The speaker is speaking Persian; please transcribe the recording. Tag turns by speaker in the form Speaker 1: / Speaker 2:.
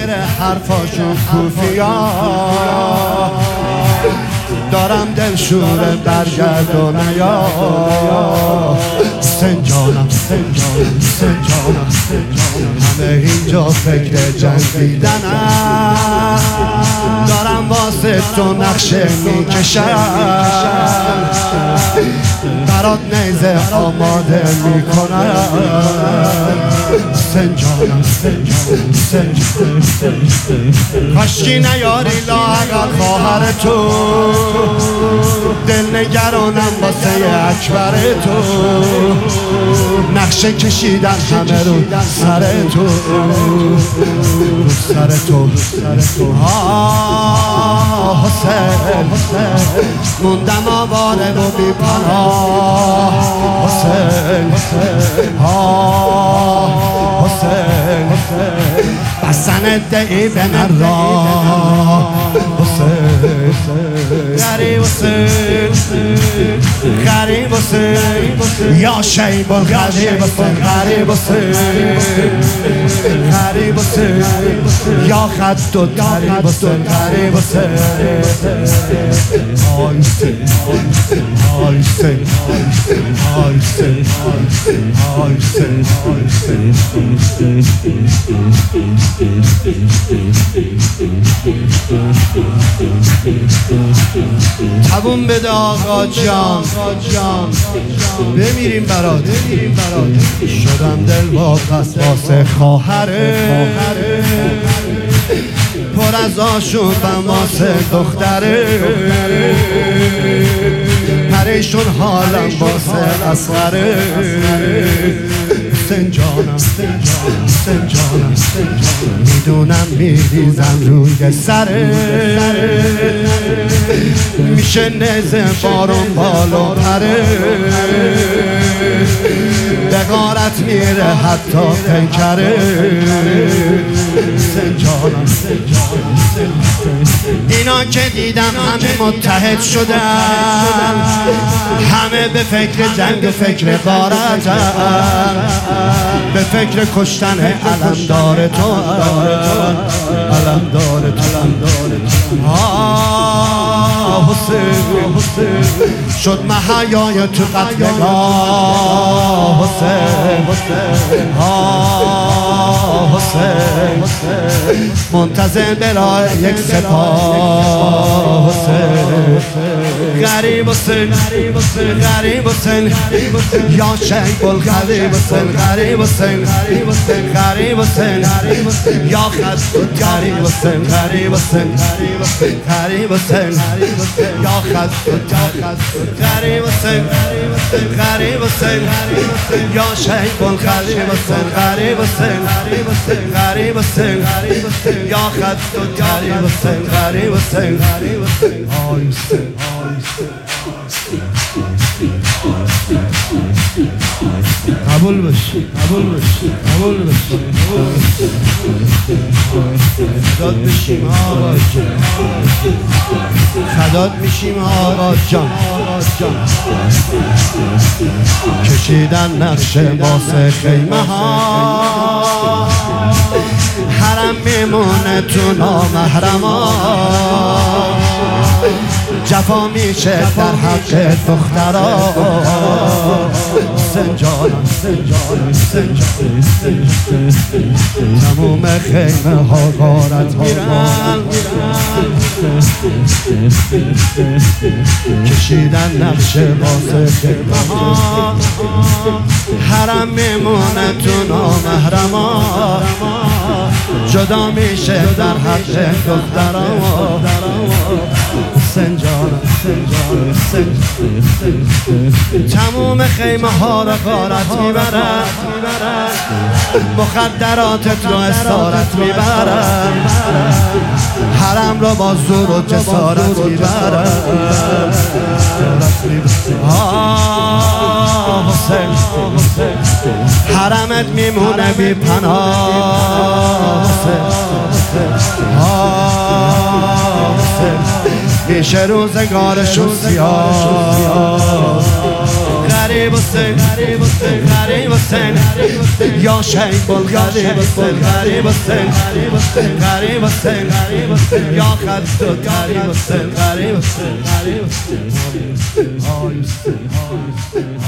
Speaker 1: میره حرفاشون کوفیا، دارم دلشوره برگردونه یا سنجانم سنجانم سنجانم همه اینجا فکر جنگیدنم، دارم واسه تو نقشه میکشم، برات نیزه آماده میکنم، سنجانم سنجانم سنجانم کاشکی نیاری لااقل خواهر تو، دل نگرانم واسه اکبر تو، نقشه کشیدن همه رو سر تو، سر تو حسین موندم آواره و بی پناه، حسین حسین حسن ادعی به من راه، حسین غریب حسین غریب حسین یا شیب الغریب حسین غریب حسین غریب حسین یا خط و غریب حسین غریب حسین حسین حسین تبون بده آقا جان بمیریم برات شدم دل واپس واسه خواهره، پر از آشوبم واسه دختره، پریشون حالم واسه اصغره، سنجانم سنجانم میدونم میریزم روی سره، میشه نزه بارون بالو پره، به غارت میره حتی پیکره، سنجانم اینا که دیدم همه متحد شدن، همه به فکر جنگ و فکر غارتن، به فکر کشتن علمدار تو علمدار تو حسین شد محیای تو قتلگاه، حسین حسین منتظر برای یک سپاه، حسین غریب حسین غریب حسین یا شیب الغریب حسین غریب حسین غریب حسین یا خط غریب حسین غریب حسین غریب حسین یا خط غریب حسین غریب حسین یا شیب الغریب حسین غریب حسین غریب حسین یا خط غریب حسین غریب حسین قبول بشی فدات بشیم آقا جان فدات میشیم آقا جان کشیدن نقشه واسه خیمه ها، حرم میمونه تو نامحرما، جفا میشه در حق دخترا، سنجانم تموم خیمه ها غارت میرن، کشیدن نقشه واسه خیمه ها، حرم میمونه تو نامحرما، جدا میشه در حق دخترا، سنجانم تموم خیمه ها را غارت میبرن، مخدراتت رو اسارت میبرن، حرم رو با زور و جسارت میبرن، حسین حرمت میمونه بی پناه، میشه روزگارشون سیاه، غریب غریب حسین غریب حسین یا شیب الغریب حسین غریب حسین غریب حسین یا خد غریب حسین غریب حسین